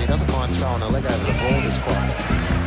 he doesn't mind throwing a leg over the ball this quiet.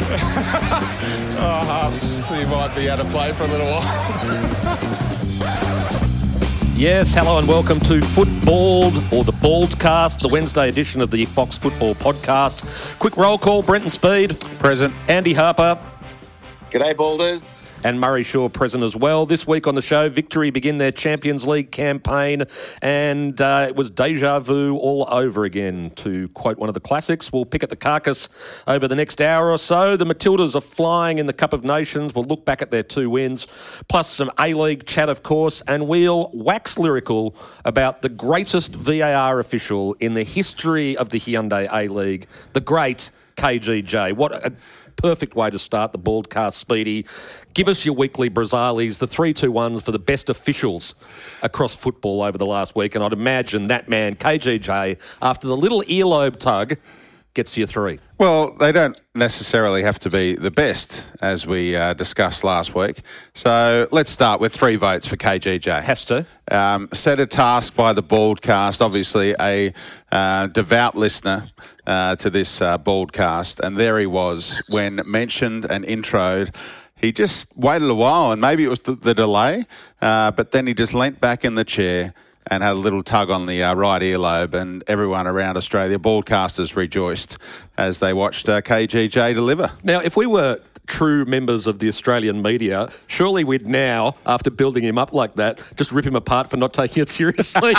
Harps, he might be out of play for a little while. Yes, hello and welcome to Footballed, or the Baldcast, the Wednesday edition of the Fox Football Podcast. Quick roll call, Brenton Speed. Present. Andy Harper. G'day, Balders. And Murray Shaw present as well. This week on the show, Victory begin their Champions League campaign, and it was deja vu all over again, to quote one of the classics. We'll pick at the carcass over the next hour or so. The Matildas are flying in the Cup of Nations. We'll look back at their 2 wins, plus some A-League chat, of course, and we'll wax lyrical about the greatest VAR official in the history of the Hyundai A-League, the great KGJ. What a perfect way to start the Baldcast, Speedy. Give us your weekly Brazilis, the 3-2-1s for the best officials across football over the last week. And I'd imagine that man, KGJ, after the little earlobe tug, gets you 3. Well, they don't necessarily have to be the best, as we discussed last week. So let's start with 3 votes for KGJ. Has to. Set a task by the Baldcast, obviously a devout listener to this Baldcast, and there he was when mentioned and introed. He just waited a while, and maybe it was the delay, but then he just leant back in the chair and had a little tug on the right earlobe, and everyone around Australia, Baldcasters, rejoiced as they watched KGJ deliver. Now, if we were true members of the Australian media, surely we'd now, after building him up like that, just rip him apart for not taking it seriously.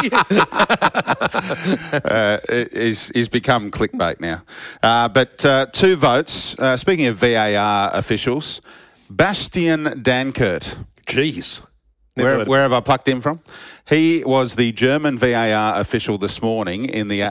He's become clickbait now. But 2 votes. Speaking of VAR officials, Bastian Dankert. Jeez. Where have I plucked him from? He was the German VAR official this morning in the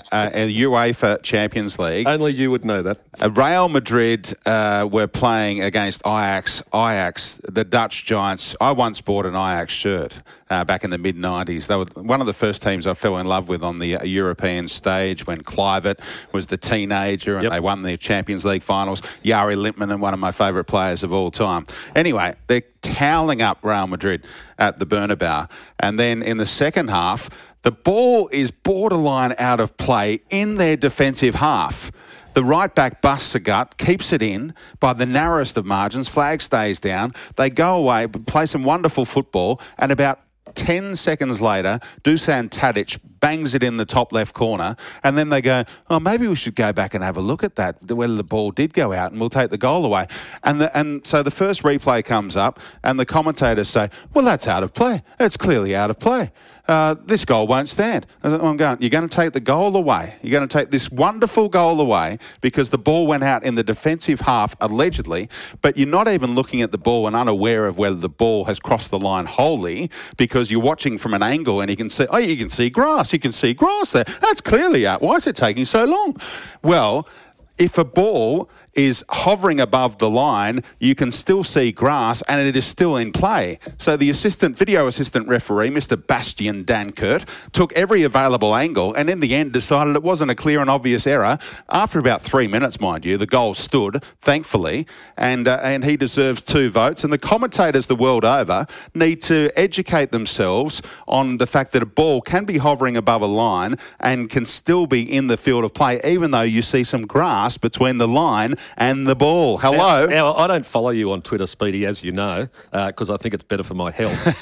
UEFA Champions League. Only you would know that. Real Madrid were playing against Ajax. Ajax, the Dutch giants. I once bought an Ajax shirt back in the mid-90s. They were one of the first teams I fell in love with on the European stage when Kluivert was the teenager and they won the Champions League finals. Jari Lippmann, one of my favourite players of all time. Anyway, they're toweling up Real Madrid at the Bernabeu. And then in the second half, the ball is borderline out of play in their defensive half. The right back busts a gut, keeps it in by the narrowest of margins, flag stays down. They go away, play some wonderful football, and about 10 seconds later, Dusan Tadic bangs it in the top left corner, and then they go, oh, maybe we should go back and have a look at that, whether the ball did go out, and we'll take the goal away. And so the first replay comes up, and the commentators say, well, that's out of play. It's clearly out of play. This goal won't stand. I'm going, you're going to take the goal away. You're going to take this wonderful goal away because the ball went out in the defensive half, allegedly, but you're not even looking at the ball and unaware of whether the ball has crossed the line wholly because you're watching from an angle and you can see grass. You can see grass there. That's clearly out. Why is it taking so long? Well, if a ball is hovering above the line, you can still see grass and it is still in play. So the video assistant referee, Mr. Bastian Dankert, took every available angle and in the end decided it wasn't a clear and obvious error. After about 3 minutes, mind you, the goal stood, thankfully, and he deserves 2 votes. And the commentators the world over need to educate themselves on the fact that a ball can be hovering above a line and can still be in the field of play, even though you see some grass between the line and the ball. Hello. Now, I don't follow you on Twitter, Speedy, as you know, because I think it's better for my health.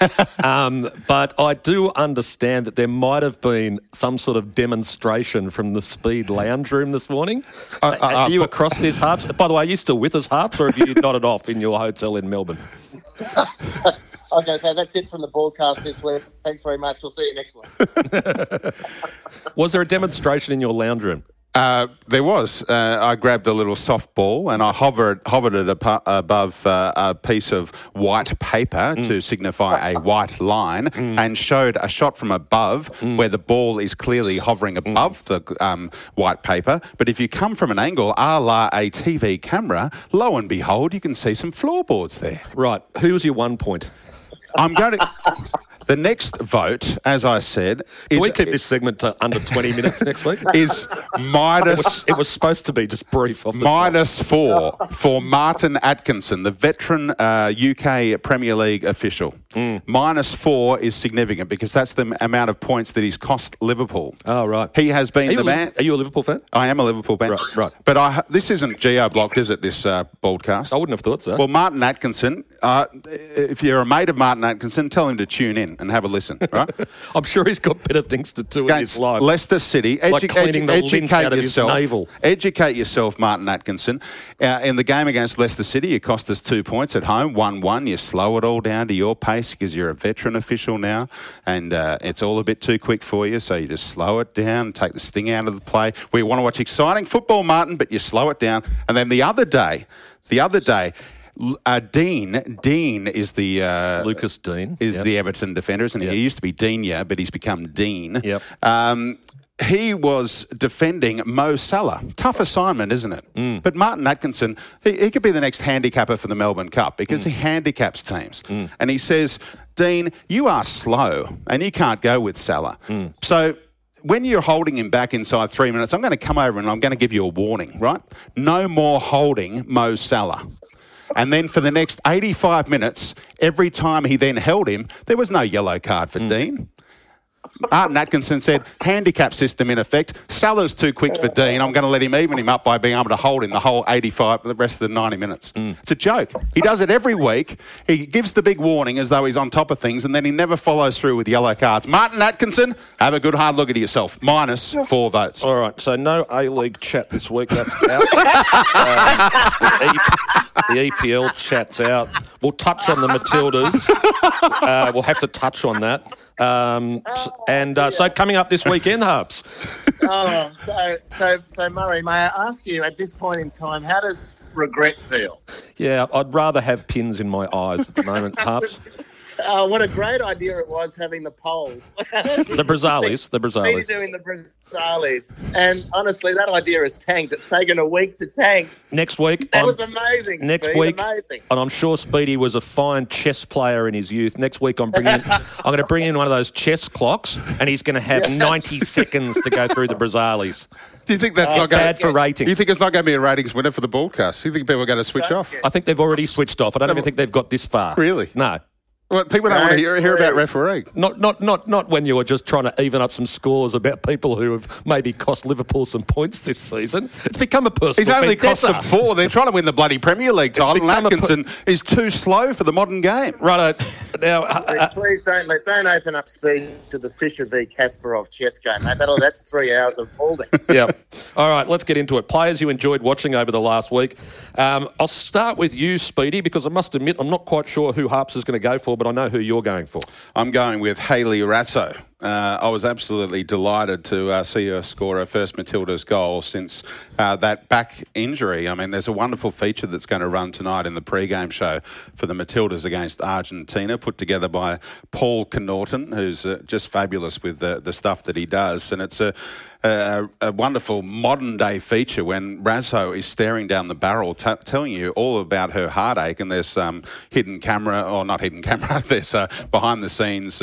But I do understand that there might have been some sort of demonstration from the Speed lounge room this morning. Are you across this, Harps? By the way, are you still with us, Harps, or have you nodded off in your hotel in Melbourne? Okay, so that's it from the broadcast this week. Thanks very much. We'll see you next week. Was there a demonstration in your lounge room? There was. I grabbed a little soft ball and I hovered it above a piece of white paper to signify a white line and showed a shot from above where the ball is clearly hovering above the white paper. But if you come from an angle a la a TV camera, lo and behold, you can see some floorboards there. Right. Who was your 1 point? I'm going to... The next vote, as I said... Can we keep this segment to under 20 minutes next week? Is minus... It was supposed to be just brief. Off the -4 for Martin Atkinson, the veteran UK Premier League official. -4 is significant because that's the amount of points that he's cost Liverpool. Oh, right. He has been the man. Are you a Liverpool fan? I am a Liverpool fan. Right. But this isn't geo-blocked, is it, this broadcast? I wouldn't have thought so. Well, Martin Atkinson, if you're a mate of Martin Atkinson, tell him to tune in and have a listen, right? I'm sure he's got better things to do in his life. Leicester City. Like cleaning the lint out of his navel. Educate yourself, Martin Atkinson. In the game against Leicester City, you cost us 2 points at home, 1-1. You slow it all down to your pace because you're a veteran official now, and it's all a bit too quick for you, so you just slow it down, take the sting out of the play. We want to watch exciting football, Martin, but you slow it down. And then the other day, Dean is the... Lucas Dean. Is the Everton defender, isn't he? He used to be Digne, but he's become Dean. Yep. He was defending Mo Salah. Tough assignment, isn't it? But Martin Atkinson, he could be the next handicapper for the Melbourne Cup because he handicaps teams. And he says, Dean, you are slow and you can't go with Salah. So when you're holding him back inside 3 minutes, I'm going to come over and I'm going to give you a warning, right? No more holding Mo Salah. And then for the next 85 minutes, every time he then held him, there was no yellow card for Dean. Martin Atkinson said, handicap system in effect. Salah's too quick for Dean. I'm going to let him even him up by being able to hold him the rest of the 90 minutes. It's a joke. He does it every week. He gives the big warning as though he's on top of things, and then he never follows through with yellow cards. Martin Atkinson, have a good hard look at yourself. -4 votes. All right, so no A-League chat this week. That's out. The EPL chat's out. We'll touch on the Matildas. We'll have to touch on that. So coming up this weekend, Harps. So Murray, may I ask you at this point in time, how does regret feel? Yeah, I'd rather have pins in my eyes at the moment, Harps. What a great idea it was having the polls. The Brazalis. Me doing the Brazalis. And honestly, that idea has tanked. It's taken a week to tank. Next week. That was amazing. Next Speed, week. amazing. And I'm sure Speedy was a fine chess player in his youth. Next week I'm going to bring in one of those chess clocks and he's going to have 90 seconds to go through the Brazalis. Do you think that's not bad for ratings? Do you think it's not going to be a ratings winner for the broadcast? Do you think people are going to switch off? I think they've already switched off. I don't even think they've got this far. Really? No. Well, people don't want to hear about refereeing. Not when you were just trying to even up some scores about people who have maybe cost Liverpool some points this season. It's become a personal He's only cost them vendetta. 4. They're trying to win the bloody Premier League title. And Atkinson is too slow for the modern game. Righto. Now, please don't open up Speed to the Fisher v Kasparov chess game, mate. That's 3 hours of holding. Yeah. All right, let's get into it. Players you enjoyed watching over the last week. I'll start with you, Speedy, because I must admit I'm not quite sure who Harps is going to go for, but I know who you're going for. I'm going with Hayley Raso. I was absolutely delighted to see her score her first Matildas goal since that back injury. I mean, there's a wonderful feature that's going to run tonight in the pre-game show for the Matildas against Argentina, put together by Paul Connaughton, who's just fabulous with the stuff that he does. And it's a wonderful modern-day feature when Raso is staring down the barrel, telling you all about her heartache, and there's hidden camera, or not hidden camera, there's behind-the-scenes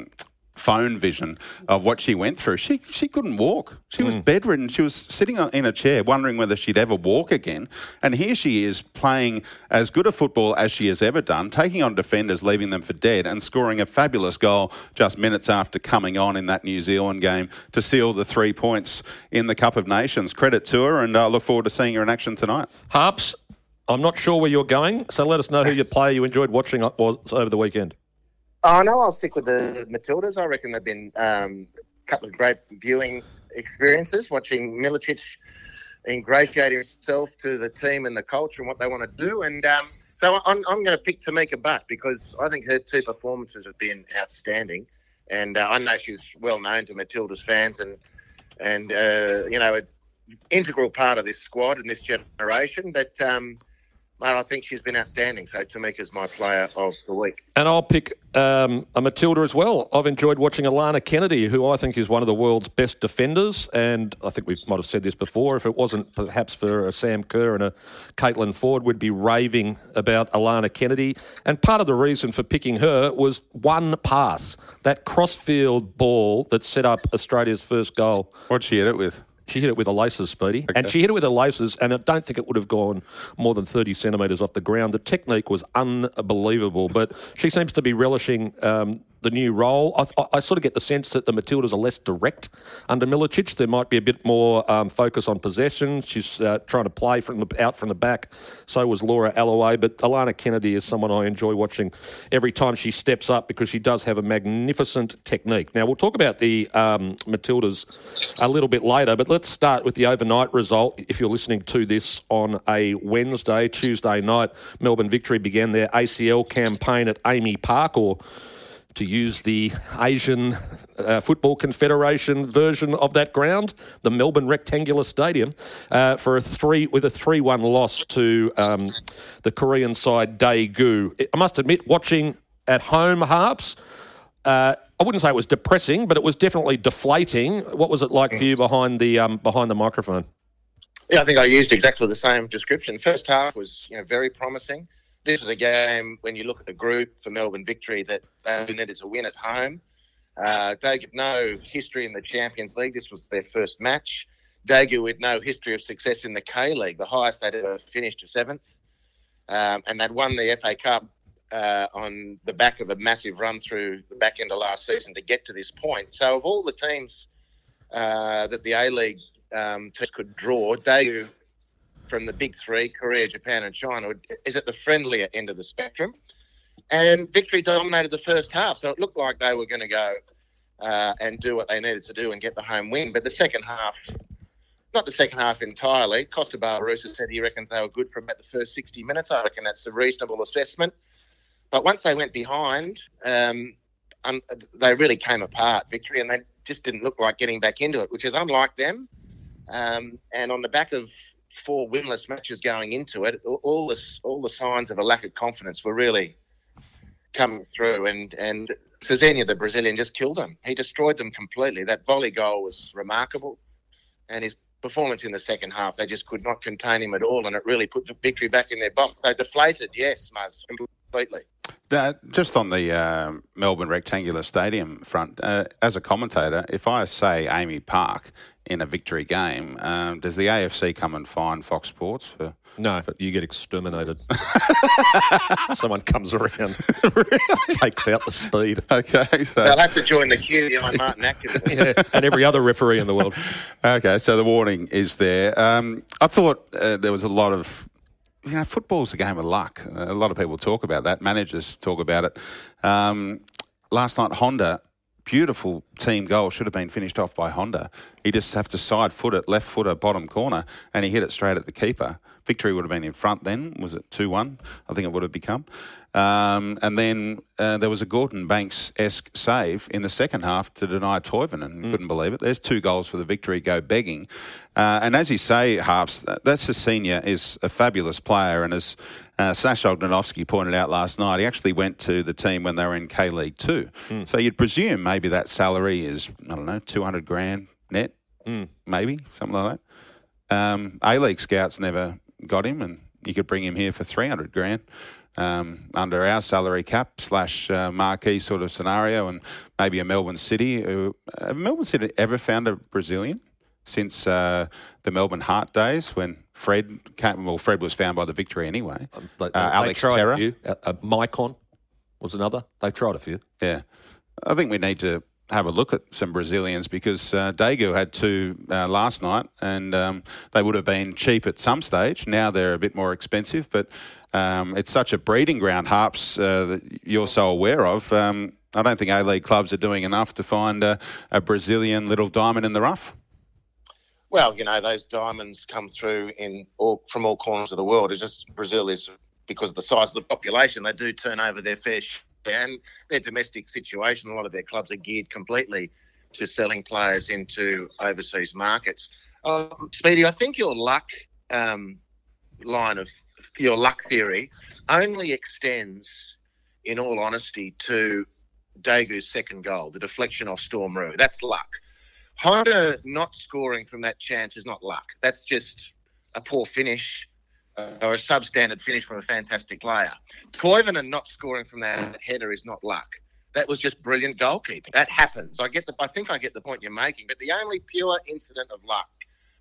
phone vision of what she went through. She couldn't walk. She was bedridden. She was sitting in a chair wondering whether she'd ever walk again. And here she is playing as good a football as she has ever done, taking on defenders, leaving them for dead, and scoring a fabulous goal just minutes after coming on in that New Zealand game to seal the 3 points in the Cup of Nations. Credit to her, and I look forward to seeing her in action tonight. Harps, I'm not sure where you're going, so let us know who your player you enjoyed watching was over the weekend. Oh, no, I'll stick with the Matildas. I reckon they've been a couple of great viewing experiences, watching Milicic ingratiate himself to the team and the culture and what they want to do. And so I'm going to pick Tamika Butt because I think her 2 performances have been outstanding. And I know she's well known to Matildas fans and an integral part of this squad and this generation. But mate, I think she's been outstanding. So Tamika's my player of the week. And I'll pick a Matilda as well. I've enjoyed watching Alana Kennedy, who I think is one of the world's best defenders. And I think we might have said this before. If it wasn't perhaps for a Sam Kerr and a Caitlin Ford, we'd be raving about Alana Kennedy. And part of the reason for picking her was one pass, that cross-field ball that set up Australia's first goal. What'd she hit it with? She hit it with her laces, Speedy. Okay. And she hit it with her laces, and I don't think it would have gone more than 30 centimetres off the ground. The technique was unbelievable, but she seems to be relishing the new role. I sort of get the sense that the Matildas are less direct under Milicic. There might be a bit more focus on possession. She's trying to play out from the back. So was Laura Alloway. But Alana Kennedy is someone I enjoy watching every time she steps up because she does have a magnificent technique. Now, we'll talk about the Matildas a little bit later, but let's start with the overnight result. If you're listening to this on a Wednesday, Tuesday night, Melbourne Victory began their ACL campaign at AAMI Park, or to use the Asian Football Confederation version of that ground, the Melbourne Rectangular Stadium, for a 3-1 loss to the Korean side Daegu. I must admit, watching at home, Harps, I wouldn't say it was depressing, but it was definitely deflating. What was it like for you behind the microphone? Yeah, I think I used exactly the same description. First half was very promising. This was a game, when you look at the group for Melbourne Victory, that they needed to win at home. Daegu, no history in the Champions League. This was their first match. Daegu with no history of success in the K-League, the highest they'd ever finished to 7th. And they'd won the FA Cup on the back of a massive run through the back end of last season to get to this point. So of all the teams that the A-League teams could draw, Daegu, from the big three, Korea, Japan and China, is at the friendlier end of the spectrum. And Victory dominated the first half, so it looked like they were going to go and do what they needed to do and get the home win. But the second half, not the second half entirely, Costa Barbarossa said he reckons they were good for about the first 60 minutes. I reckon that's a reasonable assessment. But once they went behind, they really came apart, Victory, and they just didn't look like getting back into it, which is unlike them. And on the back of 4 winless matches going into it, all the signs of a lack of confidence were really coming through. And Cezinha, the Brazilian, just killed them. He destroyed them completely. That volley goal was remarkable. And his performance in the second half, they just could not contain him at all. And it really put Victory back in their box. So deflated, yes, Muzz, completely. Just on the Melbourne Rectangular Stadium front, as a commentator, if I say AAMI Park in a Victory game, does the AFC come and fine Fox Sports for? No, you get exterminated. Someone comes around, takes out the speed. Okay, so they'll have to join the queue behind Martin Atkins. Yeah, and every other referee in the world. Okay, so the warning is there. I thought there was a lot of. Football's a game of luck. A lot of people talk about that. Managers talk about it. Last night, Honda, beautiful team goal, should have been finished off by Honda. He just have to side foot it, left footer, bottom corner, and he hit it straight at the keeper. Victory would have been in front then. Was it 2-1? I think it would have become. And then there was a Gordon Banks-esque save in the second half to deny Toivonen. Couldn't believe it. There's 2 goals for the Victory go begging. And as you say, Harps, that Cezinha is a fabulous player. And as Sasha Ognenovsky pointed out last night, he actually went to the team when they were in K-League 2. So you'd presume maybe that salary is, I don't know, $200,000 net, maybe, something like that. A-League scouts never got him, and you could bring him here for $300,000 under our salary cap / marquee sort of scenario, and maybe a Melbourne City. Have Melbourne City ever found a Brazilian since the Melbourne Heart days when Fred came? Well, Fred was found by the Victory anyway. Alex Terra. Maicon was another. They tried a few. Yeah. I think we need to have a look at some Brazilians because Daegu had 2 last night and they would have been cheap at some stage. Now they're a bit more expensive, but it's such a breeding ground, Harps, that you're so aware of. I don't think A-League clubs are doing enough to find a Brazilian little diamond in the rough. Well, those diamonds come through from all corners of the world. It's just Brazil is, because of the size of the population, they do turn over their fair share. And their domestic situation, a lot of their clubs are geared completely to selling players into overseas markets. Speedy, I think your luck your luck theory only extends, in all honesty, to Daegu's second goal, the deflection off Storm Roux. That's luck. Honda not scoring from that chance is not luck. That's just a poor finish. Or a substandard finish from a fantastic player. Toivonen not scoring from that header is not luck. That was just brilliant goalkeeping. That happens. I think I get the point you're making. But the only pure incident of luck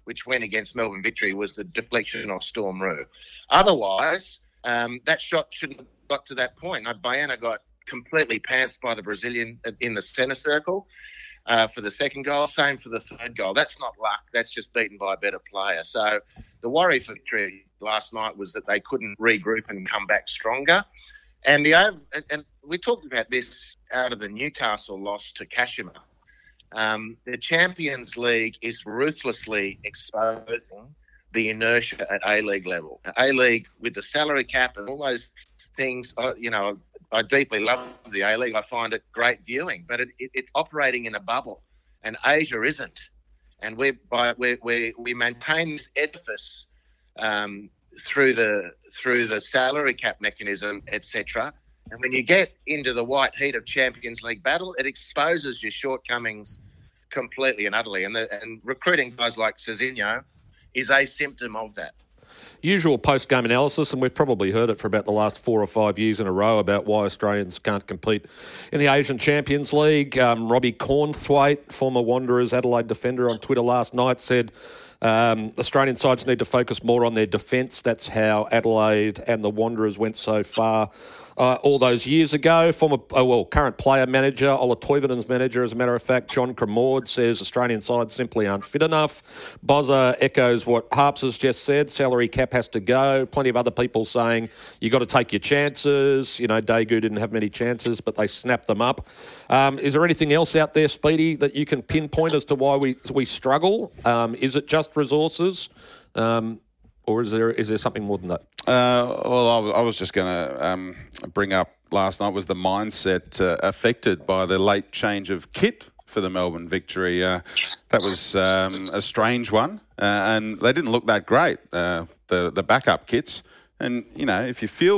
which went against Melbourne Victory, was the deflection of Storm Roux. Otherwise, that shot shouldn't have got to that point. Baena got completely pantsed by the Brazilian in the centre circle for the second goal. Same for the third goal. That's not luck. That's just beaten by a better player. So the worry for Victory last night was that they couldn't regroup and come back stronger. And we talked about this out of the Newcastle loss to Kashima. The Champions League is ruthlessly exposing the inertia at A-League level. A-League with the salary cap and all those things, I deeply love the A-League. I find it great viewing, but it's operating in a bubble, and Asia isn't. And we maintain this edifice through the salary cap mechanism, etc. And when you get into the white heat of Champions League battle, it exposes your shortcomings completely and utterly. And recruiting guys like Cezinho is a symptom of that. Usual post-game analysis, and we've probably heard it for about the last 4 or 5 years in a row about why Australians can't compete in the Asian Champions League. Robbie Cornthwaite, former Wanderers Adelaide defender, on Twitter last night said Australian sides need to focus more on their defence. That's how Adelaide and the Wanderers went so far all those years ago. Current player manager, Ola Toivonen's manager, as a matter of fact, John Cremord, says Australian sides simply aren't fit enough. Bozza echoes what Harps has just said. Salary cap has to go. Plenty of other people saying you got to take your chances. Daegu didn't have many chances, but they snapped them up. Is there anything else out there, Speedy, that you can pinpoint as to why we struggle? Is it just resources? Or is there something more than that? I was just going to bring up last night was the mindset affected by the late change of kit for the Melbourne Victory. That was a strange one, and they didn't look that great, the backup kits. And, if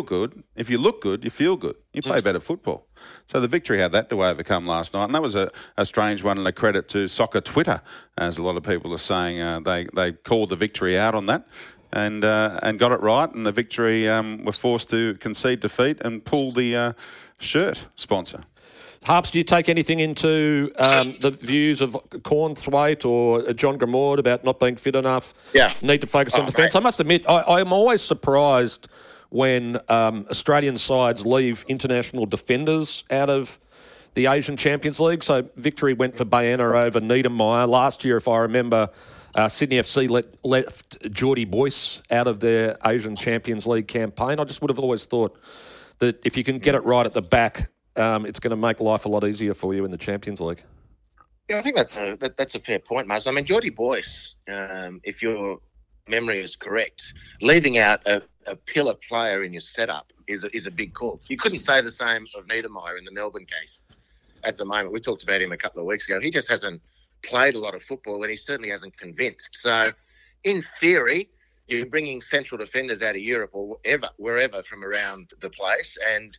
you look good, you feel good. You play better football. So the Victory had that to overcome last night. And that was a strange one, and a credit to Soccer Twitter, as a lot of people are saying. They called the Victory out on that. And got it right, and the Victory were forced to concede defeat and pull the shirt sponsor. Harps, do you take anything into the views of Cornthwaite or John Cremord about not being fit enough? Yeah. Need to focus on defence? I must admit, I am always surprised when Australian sides leave international defenders out of the Asian Champions League. So Victory went for Baena over Niedermeyer. Last year, if I remember, Sydney FC left Geordie Boyce out of their Asian Champions League campaign. I just would have always thought that if you can get it right at the back, it's going to make life a lot easier for you in the Champions League. Yeah, I think that's a fair point, Maz. I mean, Geordie Boyce, if your memory is correct, leaving out a pillar player in your setup is a big call. You couldn't say the same of Niedermeyer in the Melbourne case at the moment. We talked about him a couple of weeks ago. He just hasn't played a lot of football, and he certainly hasn't convinced. So, in theory, you're bringing central defenders out of Europe or wherever from around the place, and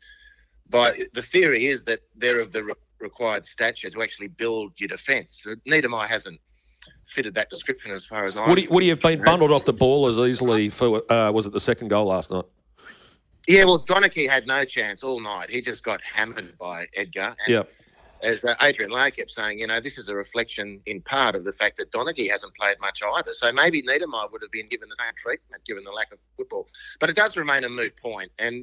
the theory is that they're of the required stature to actually build your defence. So Niedermeyer hasn't fitted that description as far as I. Would he have been bundled off the ball as easily for? Was it the second goal last night? Yeah, well, Donachie had no chance all night. He just got hammered by Edgar. And as Adrian Lowe kept saying, this is a reflection in part of the fact that Donachie hasn't played much either. So maybe Niedermeyer would have been given the same treatment given the lack of football. But it does remain a moot point. And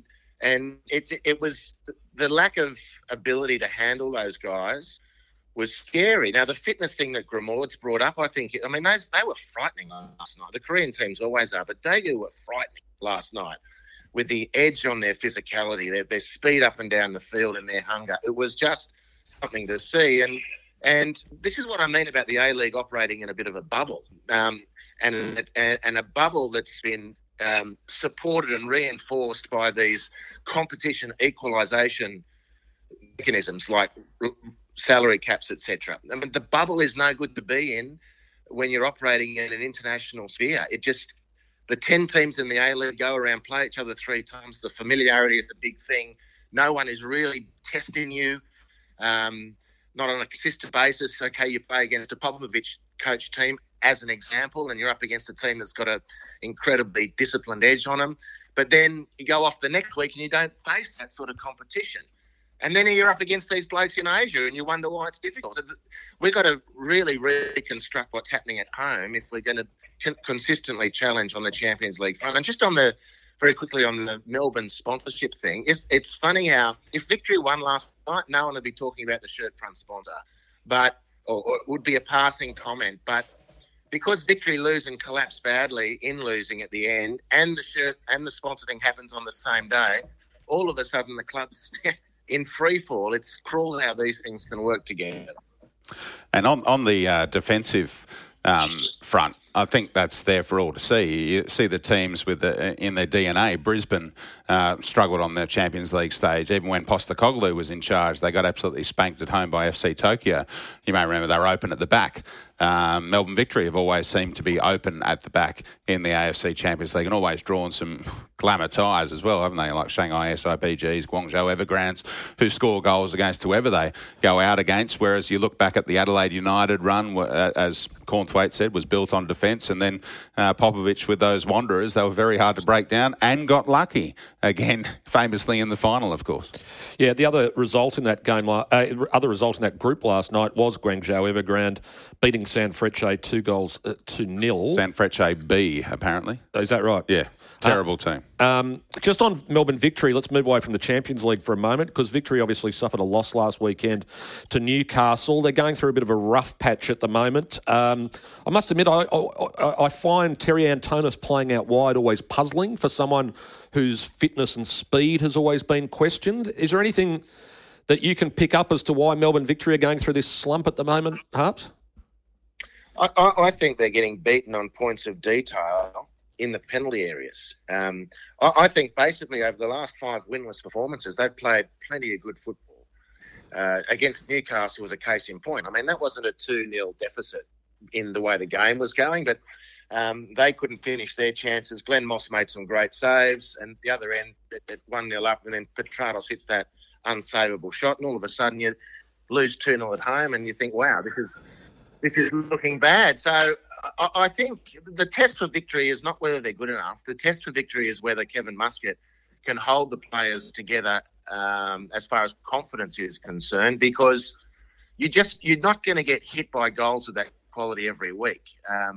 it was the lack of ability to handle those guys was scary. Now, the fitness thing that Cremord's brought up, they were frightening last night. The Korean teams always are, but Daegu were frightening last night with the edge on their physicality, their speed up and down the field and their hunger. It was just something to see. And this is what I mean about the A-League operating in a bit of a bubble, and a bubble that's been supported and reinforced by these competition equalisation mechanisms like salary caps, etc. I mean, the bubble is no good to be in when you're operating in an international sphere. The 10 teams in the A-League go around, play each other 3 times. The familiarity is the big thing. No one is really testing you. Not on a consistent basis. Okay, you play against a Popovich coach team as an example, and you're up against a team that's got an incredibly disciplined edge on them. But then you go off the next week and you don't face that sort of competition. And then you're up against these blokes in Asia and you wonder why it's difficult. We've got to really reconstruct what's happening at home if we're going to consistently challenge on the Champions League front. And just very quickly on the Melbourne sponsorship thing, it's funny how if Victory won last night, no one would be talking about the shirt front sponsor, or it would be a passing comment. But because Victory lose and collapse badly in losing at the end, and the shirt and the sponsor thing happens on the same day, all of a sudden the club's in free fall. It's cruel how these things can work together. And on the defensive front, I think that's there for all to see. You see the teams in their DNA. Brisbane struggled on the Champions League stage. Even when Postecoglou was in charge, they got absolutely spanked at home by FC Tokyo. You may remember they were open at the back. Melbourne Victory have always seemed to be open at the back in the AFC Champions League and always drawn some glamour ties as well, haven't they? Like Shanghai SIPGs, Guangzhou Evergrandes, who score goals against whoever they go out against. Whereas you look back at the Adelaide United run, as Cornthwaite said, was built on defence. And then Popovich with those Wanderers, they were very hard to break down and got lucky. Again, famously in the final, of course. Yeah, the other result in that game, group last night was Guangzhou Evergrande beating Sanfrecce 2-0. Sanfrecce B, apparently. Is that right? Yeah, terrible team. Just on Melbourne Victory, let's move away from the Champions League for a moment, because Victory obviously suffered a loss last weekend to Newcastle. They're going through a bit of a rough patch at the moment. I must admit, I find Terry Antonis playing out wide always puzzling for someone whose fitness and speed has always been questioned. Is there anything that you can pick up as to why Melbourne Victory are going through this slump at the moment, Harps? I think they're getting beaten on points of detail in the penalty areas. I think basically over the last 5 winless performances, they've played plenty of good football. Against Newcastle was a case in point. I mean, that wasn't a 2-0 deficit in the way the game was going, but they couldn't finish their chances. Glenn Moss made some great saves, and the other end at 1-0 up, and then Petratos hits that unsavable shot, and all of a sudden you lose 2-0 at home, and you think, wow, this is looking bad. So I think the test for Victory is not whether they're good enough. The test for Victory is whether Kevin Muscat can hold the players together as far as confidence is concerned, because you're not going to get hit by goals of that quality every week.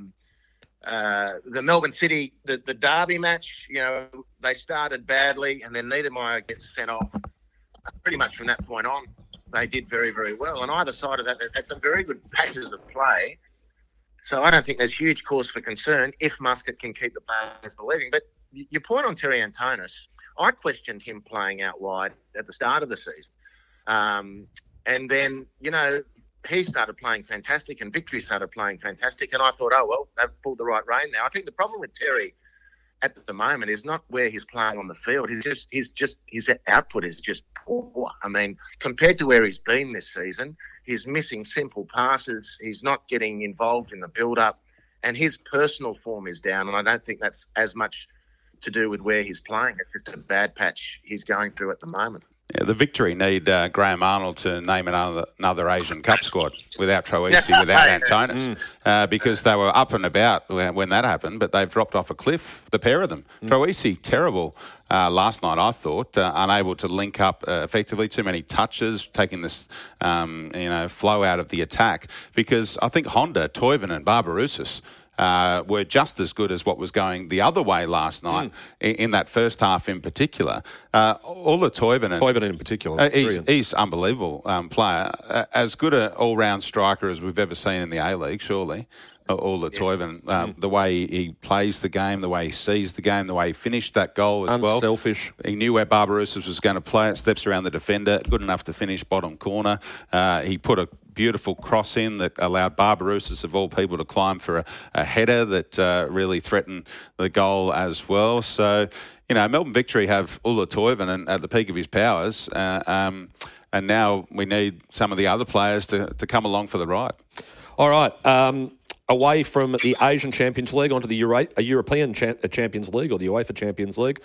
The Melbourne City, the derby match, they started badly, and then Niedermeyer gets sent off. Pretty much from that point on, they did very, very well. On either side of that, that's some very good patches of play. So I don't think there's huge cause for concern if Muscat can keep the players believing. But your point on Terry Antonis, I questioned him playing out wide at the start of the season. And then, he started playing fantastic and Victory started playing fantastic. And I thought, oh, well, they've pulled the right rein now. I think the problem with Terry at the moment is not where he's playing on the field. His output is just poor. I mean, compared to where he's been this season, he's missing simple passes. He's not getting involved in the build-up, and his personal form is down. And I don't think that's as much to do with where he's playing. It's just a bad patch he's going through at the moment. Yeah, the Victory need Graham Arnold to name another Asian Cup squad without Troisi, without Antonis, because they were up and about when that happened, but they've dropped off a cliff, the pair of them. Troisi, terrible last night, I thought, unable to link up effectively, too many touches, taking this flow out of the attack, because I think Honda, Toivonen and Barbarouses were just as good as what was going the other way last night in that first half in particular. Ola Toivonen in particular. He's unbelievable player. As good an all-round striker as we've ever seen in the A-League, surely. Ola Toivonen, the way he plays the game, the way he sees the game, the way he finished that goal as well. Unselfish. He knew where Barbarouses was going to play it, steps around the defender, good enough to finish bottom corner. He put a beautiful cross in that allowed Barbarouses, of all people, to climb for a header that really threatened the goal as well. So, Melbourne Victory have Ola Toivonen at the peak of his powers, and now we need some of the other players to come along for the ride. All right. Away from the Asian Champions League onto the European Champions League, or the UEFA Champions League.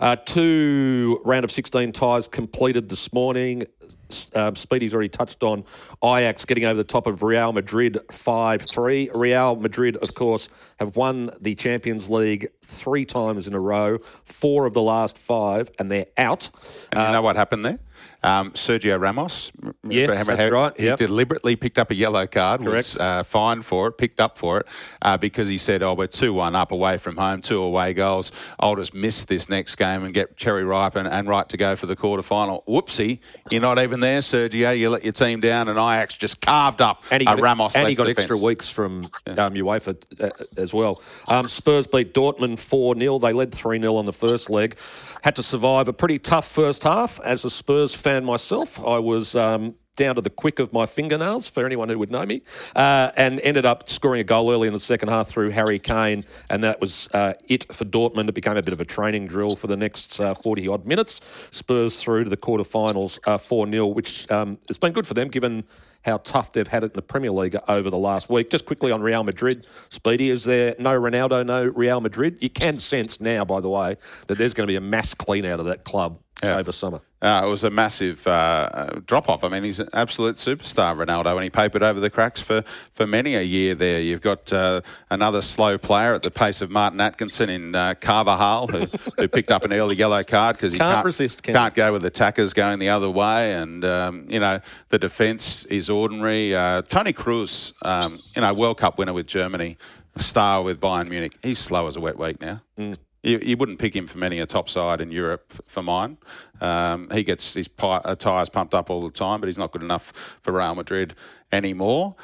2 round of 16 ties completed this morning. Speedy's already touched on Ajax getting over the top of Real Madrid 5-3. Real Madrid, of course, have won the Champions League 3 times in a row, 4 of the last 5, and they're out. And you know what happened there? Sergio Ramos. Yes, that's right. He deliberately picked up a yellow card, was fined for it, picked up for it, because he said, we're 2-1 up away from home, 2 away goals. I'll just miss this next game and get cherry ripe and right to go for the quarterfinal. Whoopsie, you're not even there, Sergio. You let your team down, and Ajax just carved up Ramos. And he got extra weeks from UEFA as well. Spurs beat Dortmund 4-0. They led 3-0 on the first leg. Had to survive a pretty tough first half. As a Spurs fan myself, I was down to the quick of my fingernails, for anyone who would know me, and ended up scoring a goal early in the second half through Harry Kane, and that was it for Dortmund. It became a bit of a training drill for the next 40-odd minutes. Spurs through to the quarterfinals 4-0, which has been good for them, given how tough they've had it in the Premier League over the last week. Just quickly on Real Madrid, Speedy, is there no Ronaldo, no Real Madrid? You can sense now, by the way, that there's going to be a mass clean out of that club over summer. It was a massive drop-off. I mean, he's an absolute superstar, Ronaldo, and he papered over the cracks for many a year there. You've got another slow player at the pace of Martin Atkinson in Carvajal, who picked up an early yellow card because he can't go with attackers going the other way. And, the defence is ordinary. Toni Kroos, World Cup winner with Germany, a star with Bayern Munich. He's slow as a wet week now. You wouldn't pick him for many a top side in Europe for mine. He gets his tyres pumped up all the time, but he's not good enough for Real Madrid anymore.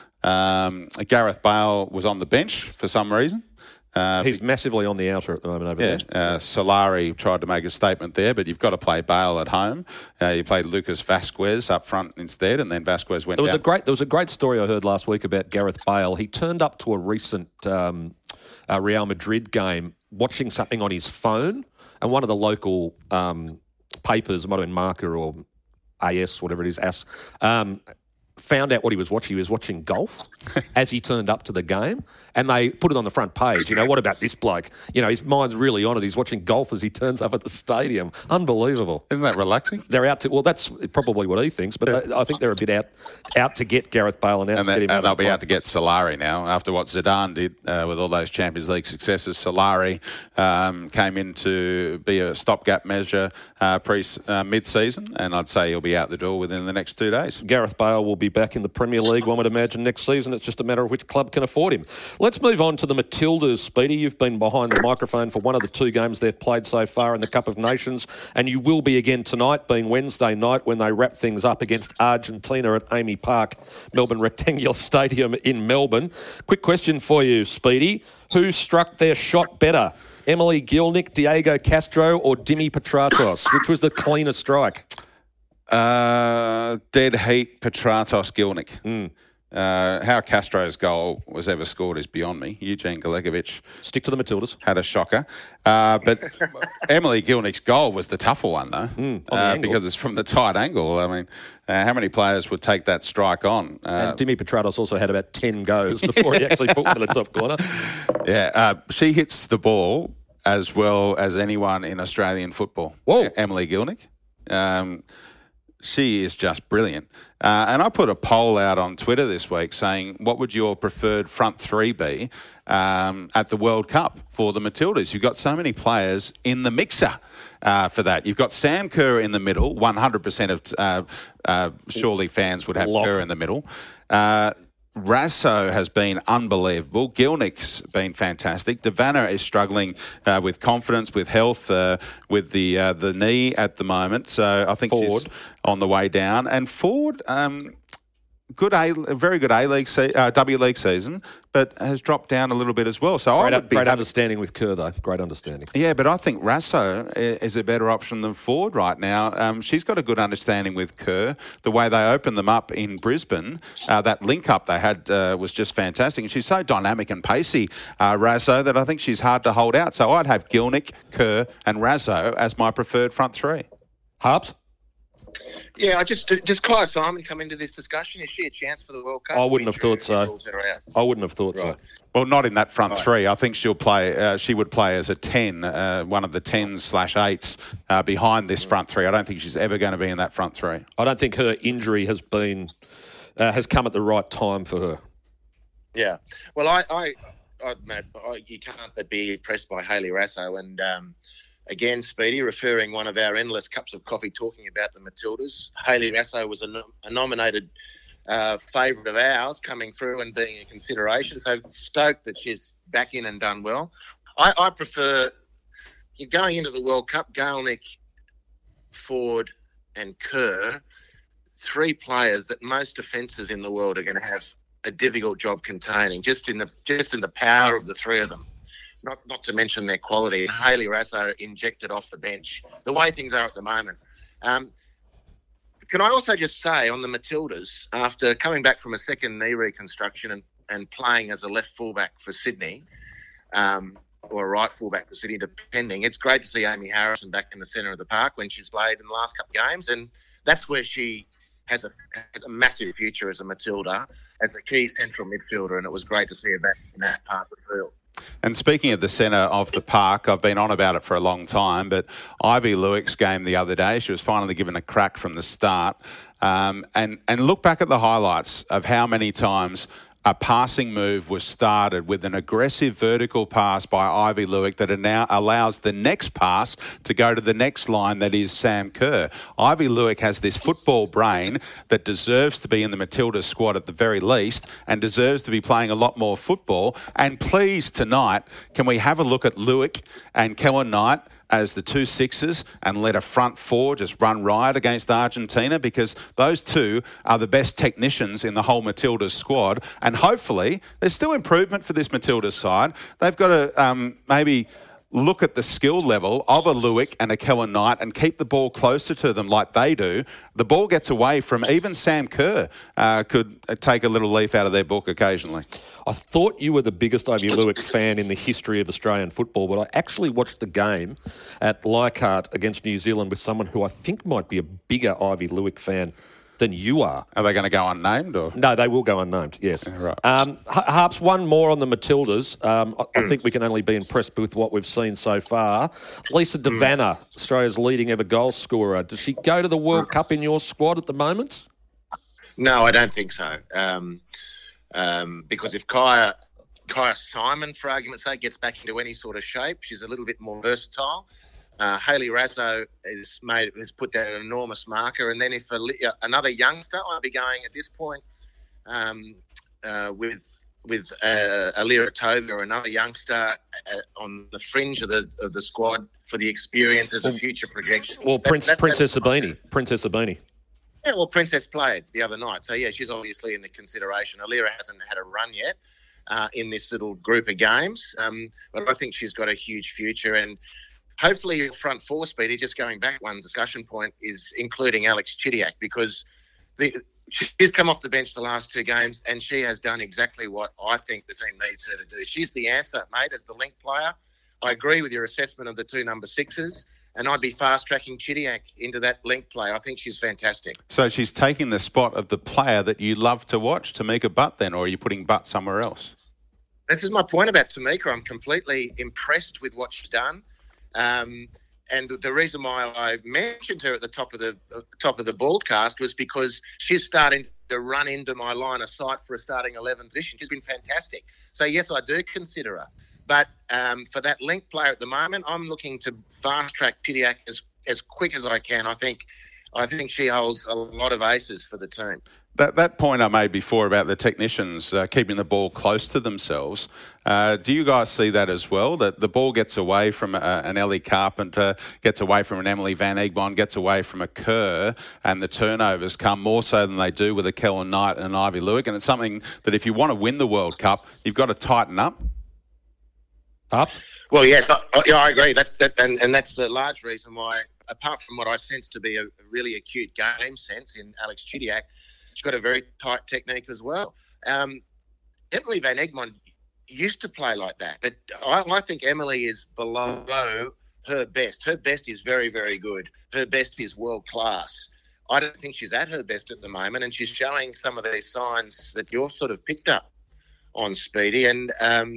Gareth Bale was on the bench for some reason. He's massively on the outer at the moment over there. Solari tried to make a statement there, but you've got to play Bale at home. You played Lucas Vasquez up front instead, and then Vasquez went down. There was a great story I heard last week about Gareth Bale. He turned up to a recent Real Madrid game watching something on his phone, and one of the local papers, might have been Marca or AS, whatever it is, found out what he was watching. He was watching golf as he turned up to the game, and they put it on the front page. What about this bloke? His mind's really on it. He's watching golf as he turns up at the stadium. Unbelievable. Isn't that relaxing? They're out to, well, that's probably what he thinks, but I think they're a bit out to get Gareth Bale and out to get him out. And they'll be out to get Solari now after what Zidane did with all those Champions League successes. Solari came in to be a stopgap measure mid-season, and I'd say he'll be out the door within the next 2 days. Gareth Bale will be back in the Premier League, one would imagine, next season. It's just a matter of which club can afford him. Let's move on to the Matildas, Speedy. You've been behind the microphone for one of the 2 games they've played so far in the Cup of Nations, and you will be again tonight, being Wednesday night, when they wrap things up against Argentina at Amy Park, Melbourne Rectangular Stadium in Melbourne. Quick question for you, Speedy. Who struck their shot better? Emily Gielnik, Diego Castro, or Dimi Petratos? Which was the cleaner strike? Dead heat, Petratos, Gielnik. How Castro's goal was ever scored is beyond me. Eugene Galekovic. Stick to the Matildas. Had a shocker. But Emily Gielnik's goal was the tougher one, though, because it's from the tight angle. I mean, how many players would take that strike on? And Dimi Petratos also had about 10 goes before he actually put one in the top corner. She hits the ball as well as anyone in Australian football. Whoa. Emily Gielnik. She is just brilliant. And I put a poll out on Twitter this week saying, what would your preferred front three be at the World Cup for the Matildas? You've got so many players in the mixer for that. You've got Sam Kerr in the middle. 100% of surely fans would have Kerr in the middle. Rasso has been unbelievable. Gielnik's been fantastic. Devanna is struggling with confidence, with health, with the knee at the moment. So I think she's on the way down. And Ford, very good W League season, but has dropped down a little bit as well. So great understanding with Kerr, though. Great understanding. Yeah, but I think Rasso is a better option than Ford right now. She's got a good understanding with Kerr. The way they opened them up in Brisbane, that link-up they had was just fantastic. And she's so dynamic and pacey, Rasso, that I think she's hard to hold out. So I'd have Gielnik, Kerr and Rasso as my preferred front three. Harps? Yeah, does Kai Simon come into this discussion? Is she a chance for the World Cup? I wouldn't have thought so. Well, not in that front three. I think she'll play. She would play as a 10, one of the 10/8s behind this front three. I don't think she's ever going to be in that front three. I don't think her injury has come at the right time for her. Yeah. Well, you can't but be impressed by Hayley Rasso, and again, Speedy, referring one of our endless cups of coffee talking about the Matildas. Hayley Raso was a nominated favourite of ours coming through and being a consideration. So stoked that she's back in and done well. I prefer, going into the World Cup, Gaelnick, Ford and Kerr, 3 players that most defences in the world are going to have a difficult job containing, just in the power of the 3 of them. Not to mention their quality. And Hayley Raso injected off the bench, the way things are at the moment. Can I also just say on the Matildas, after coming back from a second knee reconstruction and playing as a left fullback for Sydney, or a right fullback for Sydney, depending, it's great to see Amy Harrison back in the centre of the park when she's played in the last couple of games. And that's where she has a massive future as a Matilda, as a key central midfielder. And it was great to see her back in that part of the field. And speaking of the centre of the park, I've been on about it for a long time, but Ivy Luick's game the other day, she was finally given a crack from the start. And look back at the highlights of how many times a passing move was started with an aggressive vertical pass by Ivy Luick that now allows the next pass to go to the next line, that is Sam Kerr. Ivy Luick has this football brain that deserves to be in the Matilda squad at the very least and deserves to be playing a lot more football. And please, tonight, can we have a look at Luick and Kellen Knight as the 2 sixes and let a front 4 just run riot against Argentina, because those 2 are the best technicians in the whole Matildas squad. And hopefully there's still improvement for this Matildas side. They've got to maybe look at the skill level of a Luick and a Kellen Knight and keep the ball closer to them like they do. The ball gets away from even Sam Kerr could take a little leaf out of their book occasionally. I thought you were the biggest Ivy Luick fan in the history of Australian football, but I actually watched the game at Leichhardt against New Zealand with someone who I think might be a bigger Ivy Luick fan than you are. Are they going to go unnamed? Or? No, they will go unnamed, yes. Yeah, right. Harps, one more on the Matildas. I think we can only be impressed with what we've seen so far. Lisa De Vanna, Australia's leading ever goal scorer. Does she go to the World Cup in your squad at the moment? No, I don't think so. Because if Kaya Simon, for argument's sake, gets back into any sort of shape, she's a little bit more versatile. Hayley Raso has put down an enormous marker. And then if another youngster, I'd be going at this point with Alira Toby or another youngster on the fringe of the squad for the experience as a future projection. Well, Princess Sabini. Yeah, well, Princess played the other night. So, yeah, she's obviously in the consideration. Alira hasn't had a run yet in this little group of games. But I think she's got a huge future. And hopefully your front 4, Speedy, just going back one discussion point, is including Alex Chidiac, because she's come off the bench the last 2 games and she has done exactly what I think the team needs her to do. She's the answer, mate, as the link player. I agree with your assessment of the 2 number 6s. And I'd be fast-tracking Chidiac into that link play. I think she's fantastic. So she's taking the spot of the player that you love to watch, Tamika Butt, then, or are you putting Butt somewhere else? This is my point about Tamika. I'm completely impressed with what she's done. And the reason why I mentioned her at the top of the broadcast was because she's starting to run into my line of sight for a starting 11 position. She's been fantastic. So, yes, I do consider her. But for that link player at the moment, I'm looking to fast-track Chidiac as quick as I can. I think she holds a lot of aces for the team. That point I made before about the technicians keeping the ball close to themselves, do you guys see that as well? That the ball gets away from an Ellie Carpenter, gets away from an Emily Van Egmond, gets away from a Kerr, and the turnovers come more so than they do with a Kellen Knight and an Ivy Luick. And it's something that if you want to win the World Cup, you've got to tighten up. Harps? Well, yes, I agree. That's the large reason why, apart from what I sense to be a really acute game sense in Alex Chidiac, she's got a very tight technique as well. Emily Van Egmond used to play like that, but I think Emily is below her best. Her best is very, very good. Her best is world class. I don't think she's at her best at the moment, and she's showing some of these signs that you've sort of picked up on, Speedy. And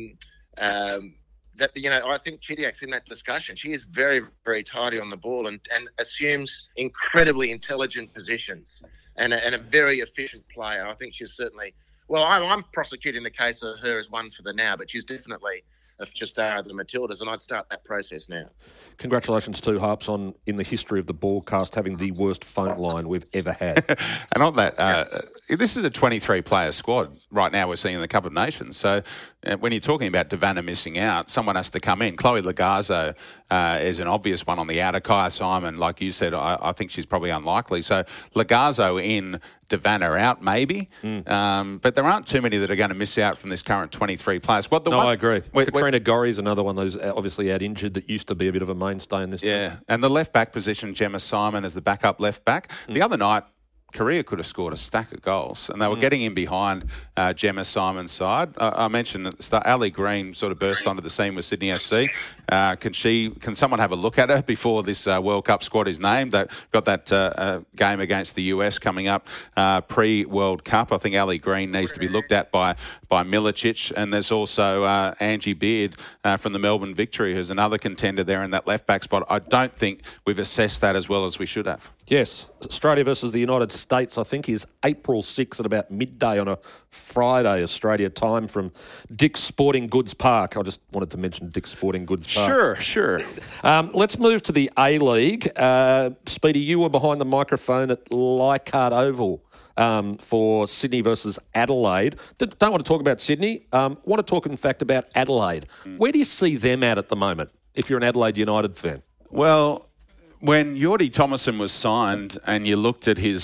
I think Chidiac's in that discussion. She is very, very tidy on the ball and assumes incredibly intelligent positions and a very efficient player. I think she's certainly... Well, I'm prosecuting the case of her as one for the now, but she's definitely a future star of the Matildas, and I'd start that process now. Congratulations to Harps on, in the history of the broadcast, having the worst phone line we've ever had. And on that, this is a 23-player squad right now we're seeing in the Cup of Nations. So when you're talking about Devanna missing out, someone has to come in. Chloe Lagazzo is an obvious one on the outer. Kaya Simon, like you said, I think she's probably unlikely. So Lagazzo in, Devanna out, maybe. But there aren't too many that are going to miss out from this current 23-player squad. I agree. Katrina Gorry is another one who's obviously out injured that used to be a bit of a mainstay in this team. And the left-back position, Gemma Simon as the backup left-back. The other night, Korea could have scored a stack of goals, and they were getting in behind Gemma Simon's side. I mentioned at the start, Ali Green sort of burst onto the scene with Sydney FC. Can someone have a look at her before this World Cup squad is named? They've got that game against the US coming up pre-World Cup. I think Ali Green needs to be looked at by Milicic, and there's also Angie Beard from the Melbourne Victory, who's another contender there in that left-back spot. I don't think we've assessed that as well as we should have. Yes, Australia versus the United States, I think, is April 6th at about midday on a Friday, Australia time, from Dick's Sporting Goods Park. I just wanted to mention Dick's Sporting Goods Park. Sure. Let's move to the A-League. Speedy, you were behind the microphone at Leichhardt Oval for Sydney versus Adelaide. Don't want to talk about Sydney. Want to talk, in fact, about Adelaide. Where do you see them at the moment, if you're an Adelaide United fan? Well, when Jordi Thomason was signed and you looked at his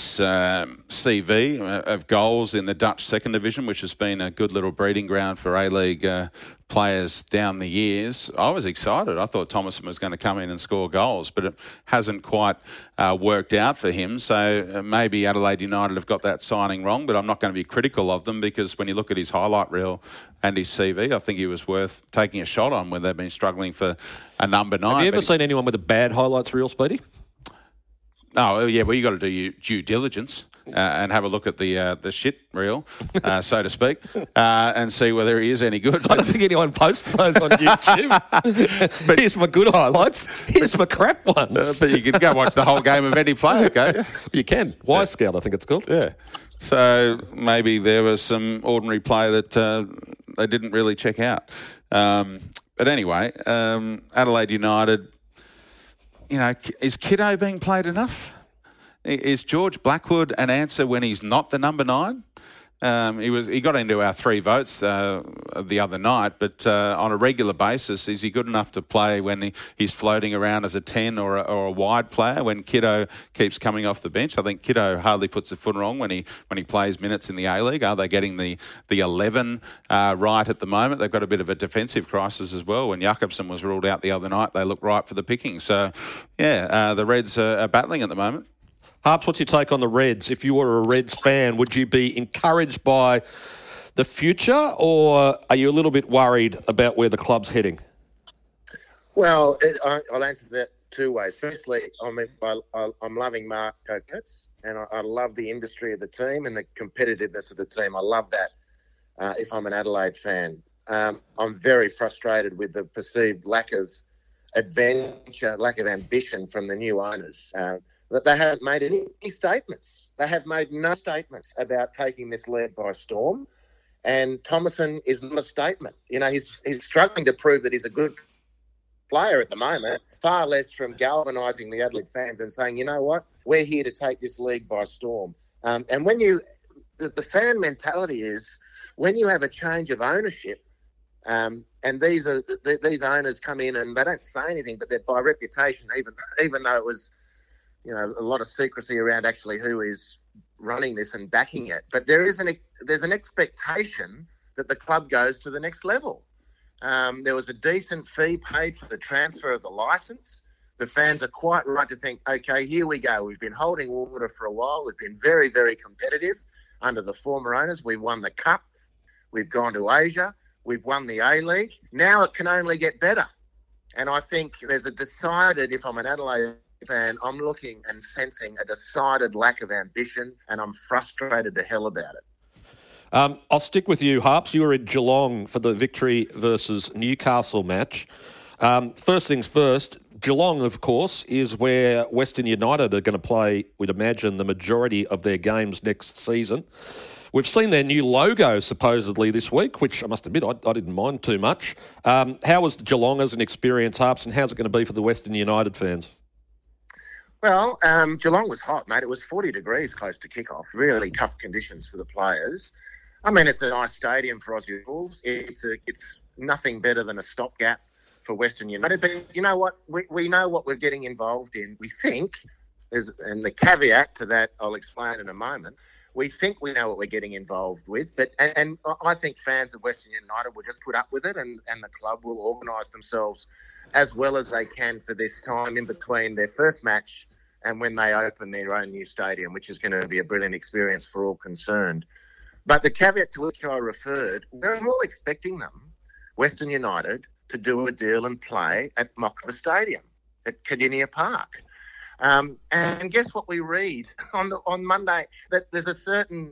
CV of goals in the Dutch second division, which has been a good little breeding ground for A-League players down the years, I was excited. I thought Thomason was going to come in and score goals, but it hasn't quite worked out for him. So maybe Adelaide United have got that signing wrong, but I'm not going to be critical of them, because when you look at his highlight reel and his CV, I think he was worth taking a shot on when they've been struggling for a number 9. Have you ever seen anyone with a bad highlights reel, Speedy? Oh, yeah, well, you got to do your due diligence and have a look at the shit reel, so to speak, and see whether he is any good. I don't think anyone posts those on YouTube. But here's my good highlights. Here's my crap ones. But you can go watch the whole game of any player, can't you? You can. Y-Scout, I think it's called. Yeah. So maybe there was some ordinary play that they didn't really check out. But anyway, Adelaide United, is Kiddo being played enough? Is George Blackwood an answer when he's not the number 9? He got into our 3 votes the other night, but on a regular basis, is he good enough to play when he's floating around as a 10 or a wide player when Kiddo keeps coming off the bench? I think Kiddo hardly puts a foot wrong when he plays minutes in the A-League. Are they getting the 11 right at the moment? They've got a bit of a defensive crisis as well. When Jakobsen was ruled out the other night, they look right for the picking. So, the Reds are battling at the moment. Harps, what's your take on the Reds? If you were a Reds fan, would you be encouraged by the future, or are you a little bit worried about where the club's heading? Well, I'll answer that 2 ways. Firstly, I'm loving Mark Coates, and I love the industry of the team and the competitiveness of the team. I love that if I'm an Adelaide fan. I'm very frustrated with the perceived lack of adventure, lack of ambition from the new owners. That they haven't made any statements. They have made no statements about taking this league by storm. And Thomason is not a statement. He's struggling to prove that he's a good player at the moment, far less from galvanising the Adelaide fans and saying, you know what, we're here to take this league by storm. And when the fan mentality is, when you have a change of ownership, and these owners come in and they don't say anything, but they're by reputation, even though it was, a lot of secrecy around actually who is running this and backing it. But there's an expectation that the club goes to the next level. There was a decent fee paid for the transfer of the licence. The fans are quite right to think, okay, here we go. We've been holding water for a while. We've been very, very competitive under the former owners. We've won the Cup. We've gone to Asia. We've won the A-League. Now it can only get better. And I think there's a decided, if I'm an Adelaide fan, I'm looking and sensing a decided lack of ambition, and I'm frustrated to hell about it. I'll stick with you, Harps. You were in Geelong for the Victory versus Newcastle match. First things first, Geelong, of course, is where Western United are going to play, we'd imagine, the majority of their games next season. We've seen their new logo supposedly this week, which I must admit I didn't mind too much. How was Geelong as an experience, Harps, and how's it going to be for the Western United fans? Well, Geelong was hot, mate. It was 40 degrees close to kickoff. Really tough conditions for the players. I mean, it's a nice stadium for Aussie Bulls. It's nothing better than a stopgap for Western United. But you know what? We know what we're getting involved in. We think, and the caveat to that I'll explain in a moment, we think we know what we're getting involved with. But and I think fans of Western United will just put up with it, and the club will organise themselves as well as they can for this time in between their first match and when they open their own new stadium, which is going to be a brilliant experience for all concerned. But the caveat to which I referred, we're all expecting them, Western United, to do a deal and play at Mockler Stadium, at Cardinia Park. And guess what we read on Monday? That there's a certain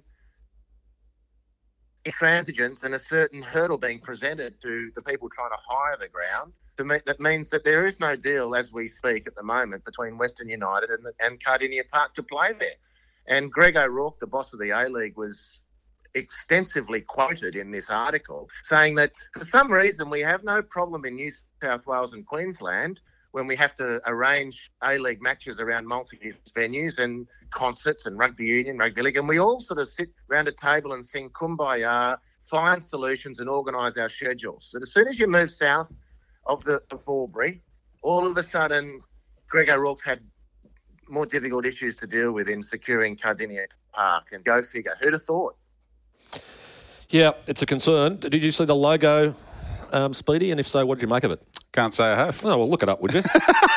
intransigence and a certain hurdle being presented to the people trying to hire the ground. That means that there is no deal as we speak at the moment between Western United and Cardinia Park to play there. And Greg O'Rourke, the boss of the A-League, was extensively quoted in this article saying that for some reason we have no problem in New South Wales and Queensland when we have to arrange A-League matches around multi-use venues and concerts and rugby union, rugby league, and we all sort of sit around a table and sing Kumbaya, find solutions and organise our schedules. So as soon as you move south of Albury, all of a sudden Greg O'Rourke's had more difficult issues to deal with in securing Cardinia Park, and go figure. Who'd have thought? Yeah, it's a concern. Did you see the logo, Speedy? And if so, what did you make of it? Can't say I have. Oh, well, look it up, would you?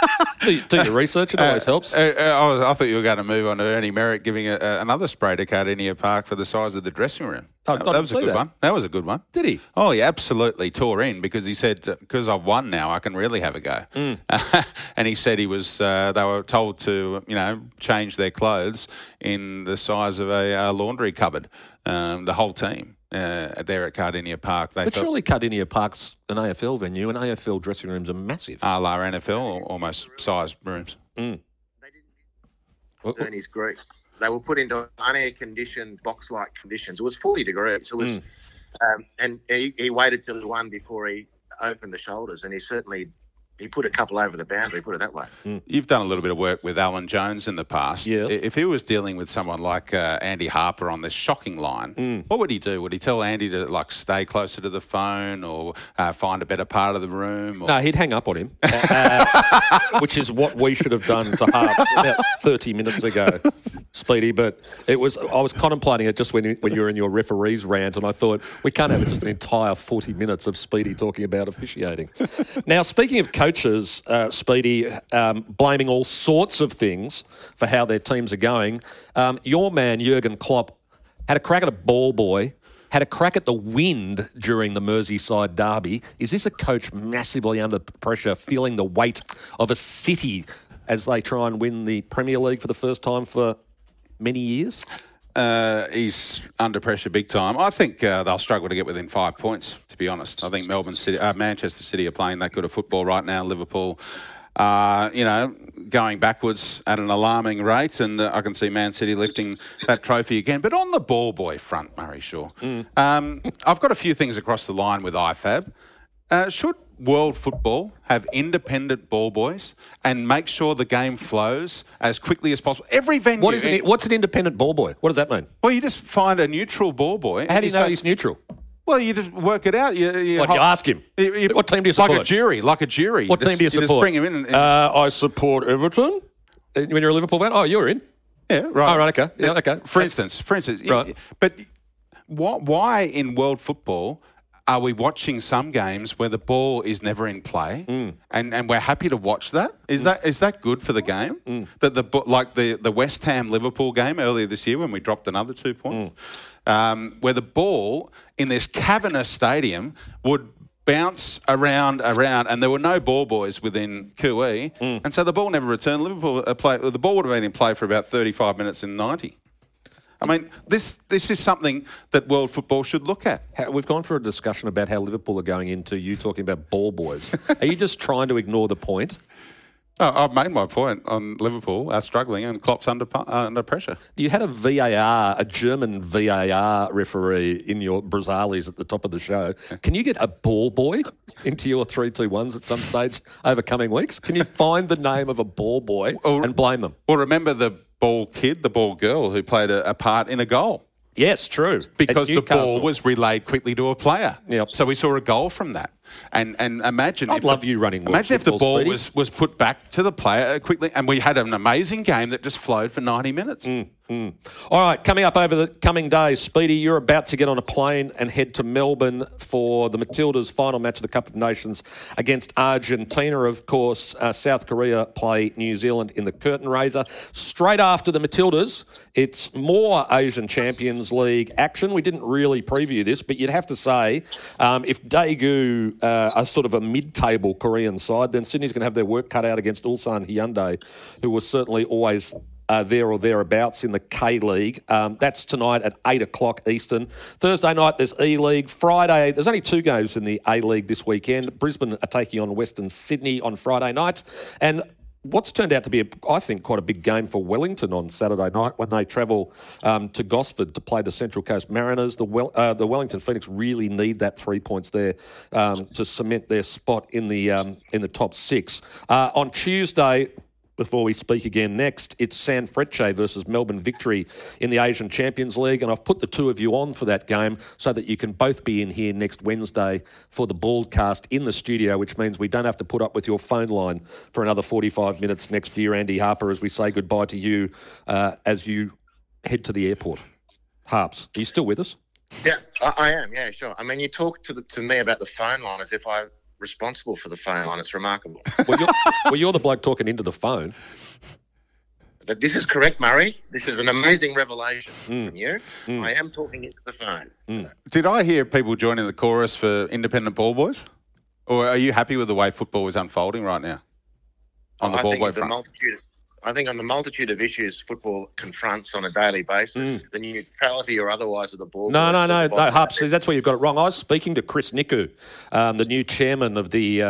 do your research. It always helps. I thought you were going to move on to Ernie Merrick giving another spray to Cardinia Park for the size of the dressing room. That was a good one. That was a good one. Did he? Oh, he absolutely tore in because he said, because I've won now, I can really have a go. And he said they were told to, change their clothes in the size of a laundry cupboard, the whole team. There at Cardinia Park. But surely Cardinia Park's an AFL venue, and AFL dressing rooms are massive. A la NFL, almost sized rooms. They didn't turn his group. They were put into unair-conditioned, box-like conditions. It was 40 degrees. It was, and he waited till he won before he opened the shoulders, and he put a couple over the boundary, put it that way. You've done a little bit of work with Alan Jones in the past. Yeah. If he was dealing with someone like Andy Harper on this shocking line, what would he do? Would he tell Andy to stay closer to the phone or find a better part of the room? Or... No, he'd hang up on him, which is what we should have done to Harper about 30 minutes ago, Speedy. But I was contemplating it just when you were in your referees rant, and I thought we can't have just an entire 40 minutes of Speedy talking about officiating. Now, speaking of coaches, Speedy, blaming all sorts of things for how their teams are going. Your man, Jurgen Klopp, had a crack at a ball boy, had a crack at the wind during the Merseyside derby. Is this a coach massively under pressure, feeling the weight of a city as they try and win the Premier League for the first time for many years? He's under pressure big time. I think they'll struggle to get within 5 points, to be honest. I think Manchester City are playing that good of football right now. Liverpool, going backwards at an alarming rate, and I can see Man City lifting that trophy again. But on the ball boy front, Murray Shaw, I've got a few things across the line with IFAB. Should world football have independent ball boys and make sure the game flows as quickly as possible? Every venue... What's an independent ball boy? What does that mean? Well, you just find a neutral ball boy. How do you know he's neutral? Well, you just work it out. You ask him? What team do you support? Like a jury. What team do you support? You just bring him in. I support Everton. When you're a Liverpool fan? Oh, you're in? Yeah, right. Oh, right, okay. Yeah, okay. For instance. Right. But why in world football... are we watching some games where the ball is never in play, and we're happy to watch that? Is that good for the game? That the West Ham Liverpool game earlier this year when we dropped another 2 points, where the ball in this cavernous stadium would bounce around, and there were no ball boys within QE, and so the ball never returned. Liverpool the ball would have been in play for about 35 minutes in 90. I mean, this is something that world football should look at. We've gone for a discussion about how Liverpool are going into you talking about ball boys. Are you just trying to ignore the point? Oh, I've made my point on Liverpool struggling, and Klopp's under pressure. You had a German VAR referee in your Brazalis at the top of the show. Can you get a ball boy into your 3-2-1s at some stage over coming weeks? Can you find the name of a ball boy and blame them? Well, remember the ball kid, the ball girl who played a part in a goal. Yes, true. Because the ball was relayed quickly to a player. Yep. So we saw a goal from that. And imagine I'd love you running. Imagine if the ball Speedy. was put back to the player quickly, and we had an amazing game that just flowed for 90 minutes. All right, coming up over the coming days, Speedy, you're about to get on a plane and head to Melbourne for the Matildas' final match of the Cup of Nations against Argentina. Of course, South Korea play New Zealand in the curtain raiser. Straight after the Matildas, it's more Asian Champions League action. We didn't really preview this, but you'd have to say if Daegu are sort of a mid-table Korean side, then Sydney's going to have their work cut out against Ulsan Hyundai, who was certainly always there or thereabouts in the K-League. That's tonight at 8 o'clock Eastern. Thursday night, there's E-League. Friday, there's only 2 games in the A-League this weekend. Brisbane are taking on Western Sydney on Friday nights. And what's turned out to be, I think, quite a big game for Wellington on Saturday night when they travel to Gosford to play the Central Coast Mariners. The Wellington Phoenix really need that 3 points there to cement their spot in the top 6. On Tuesday, before we speak again next, it's San Frecce versus Melbourne Victory in the Asian Champions League, and I've put the two of you on for that game so that you can both be in here next Wednesday for the broadcast in the studio, which means we don't have to put up with your phone line for another 45 minutes next year, Andy Harper, as we say goodbye to you as you head to the airport. Harps, are you still with us? Yeah, I am. Yeah, sure. I mean, you talk to me about the phone line as if I'm responsible for the phone line. It's remarkable. Well, you're the bloke talking into the phone. This is correct, Murray. This is an amazing revelation from you. I am talking into the phone. Did I hear people joining the chorus for independent ball boys? Or are you happy with the way football is unfolding right now on the ball boy front? I think on the multitude of issues football confronts on a daily basis, the neutrality or otherwise of the ball. No, Harp, see, that's where you've got it wrong. I was speaking to Chris Niku, the new chairman of the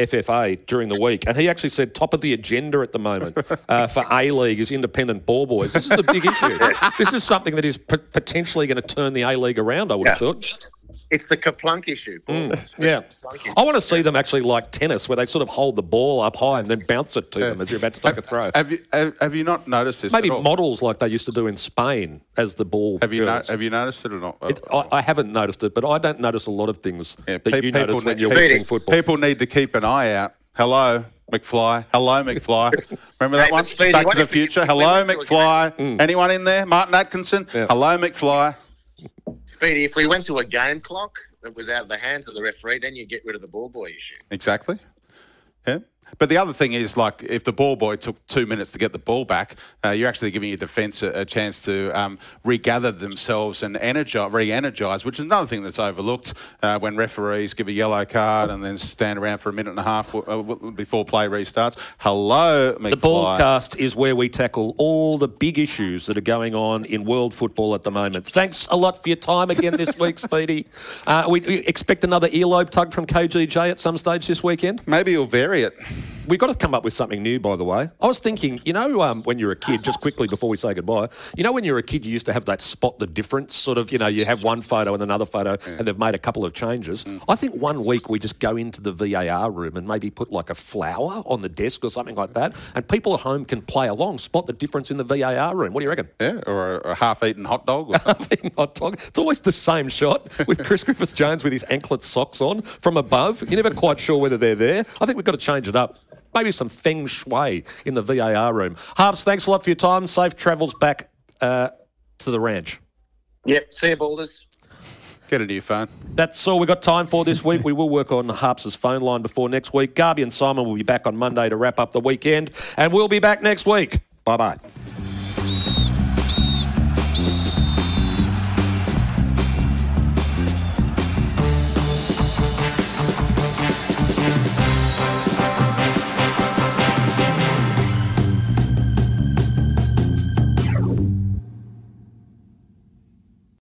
FFA during the week, and he actually said top of the agenda at the moment for A-League is independent ball boys. This is a big issue. This is something that is potentially going to turn the A-League around, I would have thought. It's the Kaplunk issue. Yeah. I want to see them actually like tennis, where they sort of hold the ball up high and then bounce it to them as you're about to take a throw. Have you not noticed this? Maybe models like they used to do in Spain as the ball. Have you noticed it or not? I haven't noticed it, but I don't notice a lot of things that you notice when you're watching football. People need to keep an eye out. Hello, McFly. Hello, McFly. Remember that one? Back to the Future. Hello, McFly. Anyone in there? Martin Atkinson. Yeah. Hello, McFly. Speedy, if we went to a game clock that was out of the hands of the referee, then you get rid of the ball boy issue. Exactly. Yeah. But the other thing is, like, if the ball boy took 2 minutes to get the ball back, you're actually giving your defence a chance to regather themselves and re-energise, which is another thing that's overlooked when referees give a yellow card and then stand around for a minute and a half before play restarts. Hello, McFly. The Ballcast is where we tackle all the big issues that are going on in world football at the moment. Thanks a lot for your time again this week, Speedy. We expect another earlobe tug from KGJ at some stage this weekend? Maybe you'll vary it. We've got to come up with something new, by the way. I was thinking, when you're a kid, just quickly before we say goodbye, when you're a kid, you used to have that spot the difference sort of, you have one photo and another photo and they've made a couple of changes. I think one week we just go into the VAR room and maybe put like a flower on the desk or something like that, and people at home can play along, spot the difference in the VAR room. What do you reckon? Yeah, or a half-eaten hot dog. Or half-eaten hot dog. It's always the same shot with Chris Griffiths-Jones with his anklet socks on from above. You're never quite sure whether they're there. I think we've got to change it up. Maybe some feng shui in the VAR room. Harps, thanks a lot for your time. Safe travels back to the ranch. Yep, see you, Balders. Get a new phone. That's all we've got time for this week. We will work on Harps' phone line before next week. Garby and Simon will be back on Monday to wrap up the weekend, and we'll be back next week. Bye-bye.